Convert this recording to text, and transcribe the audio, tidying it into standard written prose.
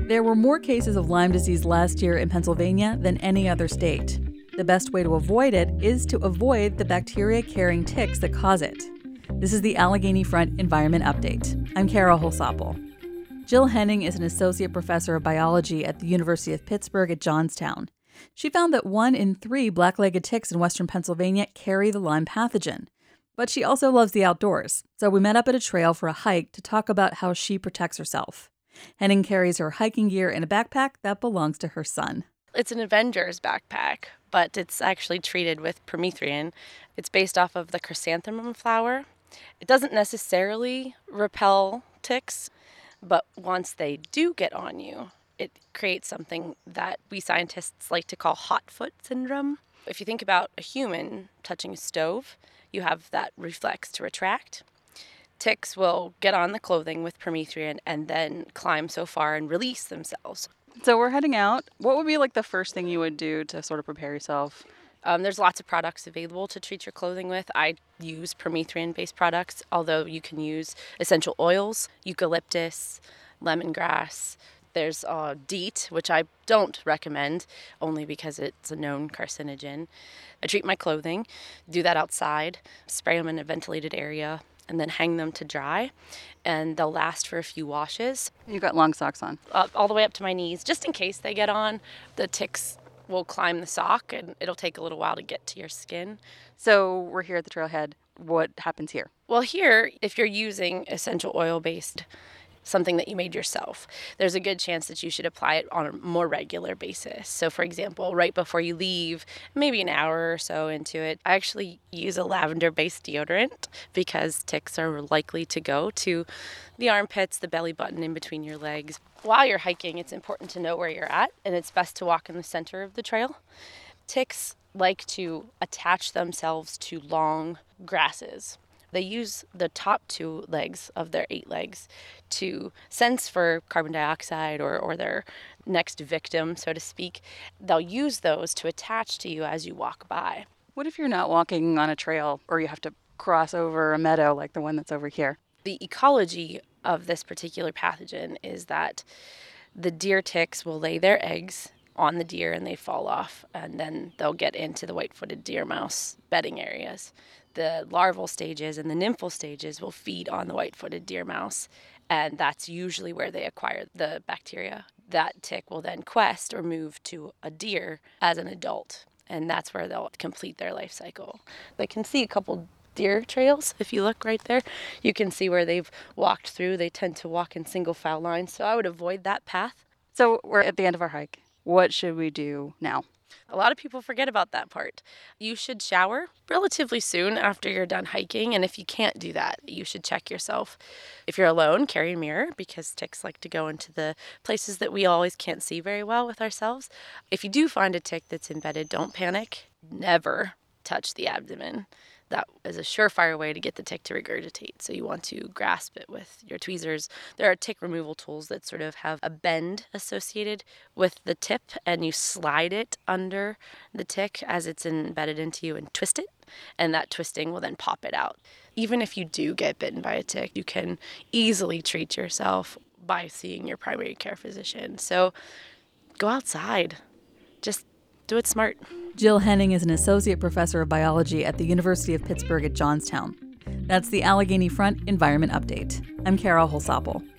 There were more cases of Lyme disease last year in Pennsylvania than any other state. The best way to avoid it is to avoid the bacteria-carrying ticks that cause it. This is the Allegheny Front Environment Update. I'm Kara Holsapple. Jill Henning is an associate professor of biology at the University of Pittsburgh at Johnstown. She found that 1 in 3 black-legged ticks in western Pennsylvania carry the Lyme pathogen. But she also loves the outdoors, so we met up at a trail for a hike to talk about how she protects herself. Henning carries her hiking gear in a backpack that belongs to her son. It's an Avengers backpack, but it's actually treated with permethrin. It's based off of the chrysanthemum flower. It doesn't necessarily repel ticks, but once they do get on you, it creates something that we scientists like to call hot foot syndrome. If you think about a human touching a stove, you have that reflex to retract. Ticks will get on the clothing with permethrin and then climb so far and release themselves. So we're heading out. What would be like the first thing you would do to sort of prepare yourself? There's lots of products available to treat your clothing with. I use permethrin-based products, although you can use essential oils, eucalyptus, lemongrass. There's DEET, which I don't recommend, only because it's a known carcinogen. I treat my clothing, do that outside, spray them in a ventilated area, and then hang them to dry, and they'll last for a few washes. You've got long socks on. All the way up to my knees, just in case they get on. The ticks will climb the sock, and it'll take a little while to get to your skin. So we're here at the trailhead. What happens here? Well, here, if you're using essential oil-based something that you made yourself, there's a good chance that you should apply it on a more regular basis. So for example, right before you leave, maybe an hour or so into it, I actually use a lavender-based deodorant because ticks are likely to go to the armpits, the belly button, in between your legs. While you're hiking, it's important to know where you're at, and it's best to walk in the center of the trail. Ticks like to attach themselves to long grasses. They use the top 2 legs of their 8 legs to sense for carbon dioxide or their next victim, so to speak. They'll use those to attach to you as you walk by. What if you're not walking on a trail or you have to cross over a meadow like the one that's over here? The ecology of this particular pathogen is that the deer ticks will lay their eggs on the deer and they fall off, and then they'll get into the white-footed deer mouse bedding areas. The larval stages and the nymphal stages will feed on the white-footed deer mouse, and that's usually where they acquire the bacteria. That tick will then quest or move to a deer as an adult, and that's where they'll complete their life cycle. They can see a couple deer trails. If you look right there, you can see where they've walked through. They tend to walk in single file lines, so I would avoid that path. So we're at the end of our hike. What should we do now? A lot of people forget about that part. You should shower relatively soon after you're done hiking, and if you can't do that, you should check yourself. If you're alone, carry a mirror because ticks like to go into the places that we always can't see very well with ourselves. If you do find a tick that's embedded, don't panic. Never touch the abdomen. That is a surefire way to get the tick to regurgitate. So you want to grasp it with your tweezers. There are tick removal tools that sort of have a bend associated with the tip, and you slide it under the tick as it's embedded into you and twist it, and that twisting will then pop it out. Even if you do get bitten by a tick, you can easily treat yourself by seeing your primary care physician. So go outside. Just do it smart. Jill Henning is an associate professor of biology at the University of Pittsburgh at Johnstown. That's the Allegheny Front Environment Update. I'm Kara Holsapple.